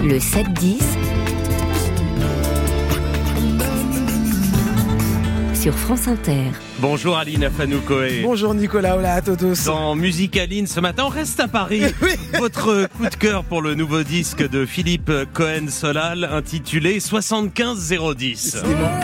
Le 7-10 sur France Inter. Bonjour Aline Afanoukoé. Bonjour Nicolas, hola à todos. Dans Musique Aline, ce matin, on reste à Paris. Oui. Votre coup de cœur pour le nouveau disque de Philippe Cohen-Solal intitulé 75010.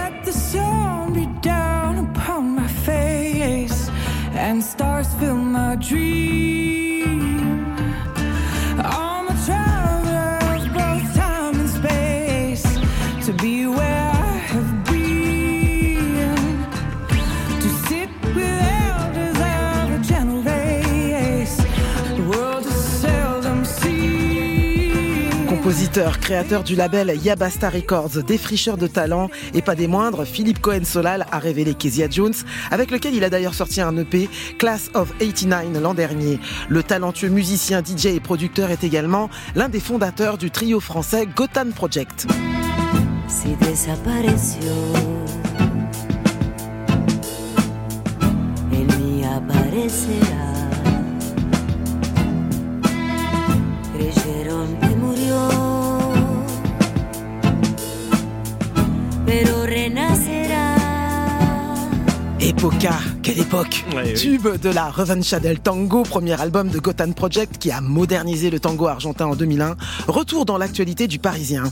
Compositeur, créateur du label Yabasta Records, défricheur de talent et pas des moindres, Philippe Cohen-Solal a révélé Kezia Jones, avec lequel il a d'ailleurs sorti un EP, Class of 89, l'an dernier. Le talentueux musicien, DJ et producteur est également l'un des fondateurs du trio français Gotham Project. Si desapareció, él ni aparecerá. Creyeron que murió, pero renacerá. Epoca, quelle époque! Oui. Tube de la Revancha del Tango, premier album de Gotham Project qui a modernisé le tango argentin en 2001. Retour dans l'actualité du Parisien.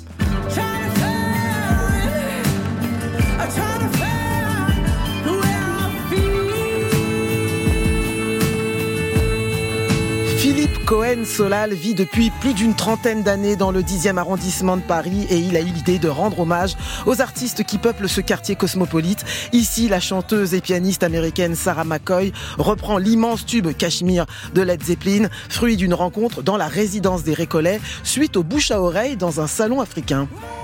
Philippe Cohen-Solal vit depuis plus d'une trentaine d'années dans le 10e arrondissement de Paris et il a eu l'idée de rendre hommage aux artistes qui peuplent ce quartier cosmopolite. Ici, la chanteuse et pianiste américaine Sarah McCoy reprend l'immense tube Cachemire de Led Zeppelin, fruit d'une rencontre dans la résidence des Récollets suite au bouche à oreille dans un salon africain.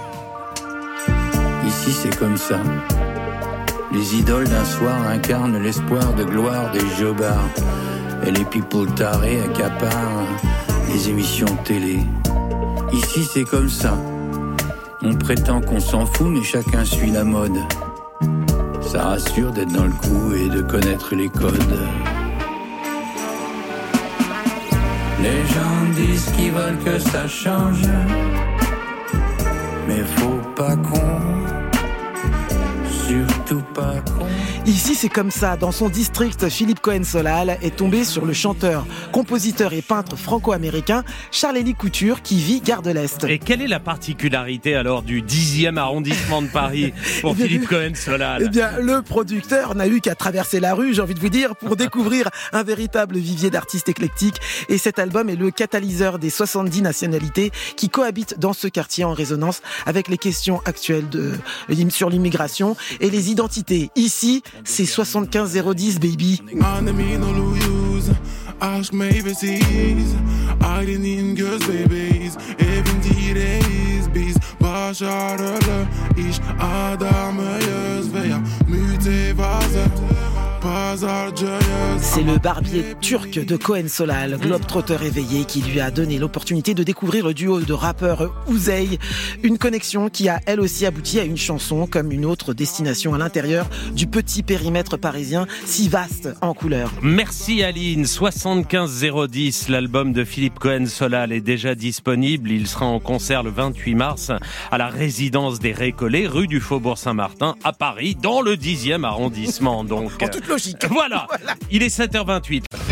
Ici c'est comme ça. Les idoles d'un soir incarnent l'espoir de gloire des jobards. Et les people tarés accaparent les émissions de télé. Ici c'est comme ça. On prétend qu'on s'en fout mais chacun suit la mode. Ça rassure d'être dans le coup et de connaître les codes. Les gens disent qu'ils veulent que ça change, mais faut pas qu'on, surtout pas qu'on. Ici, c'est comme ça. Dans son district, Philippe Cohen-Solal est tombé sur le chanteur, compositeur et peintre franco-américain Charles-Élie Couture qui vit Gare de l'Est. Et quelle est la particularité alors du 10e arrondissement de Paris pour Philippe Cohen-Solal? Eh bien, le producteur n'a eu qu'à traverser la rue, j'ai envie de vous dire, pour découvrir un véritable vivier d'artistes éclectiques. Et cet album est le catalyseur des 70 nationalités qui cohabitent dans ce quartier en résonance avec les questions actuelles sur l'immigration et les identités. Ici, c'est 75010, baby. C'est le barbier turc de Cohen-Solal, globe-trotteur éveillé, qui lui a donné l'opportunité de découvrir le duo de rappeurs Ouzey. Une connexion qui a elle aussi abouti à une chanson comme une autre destination à l'intérieur du petit périmètre parisien, si vaste en couleurs. Merci Aline. 75010, l'album de Philippe Cohen-Solal est déjà disponible. Il sera en concert le 28 mars à la résidence des Récollets, rue du Faubourg Saint-Martin, à Paris, dans le 10e arrondissement. Donc, en toute logique. Voilà. Il est 7h28.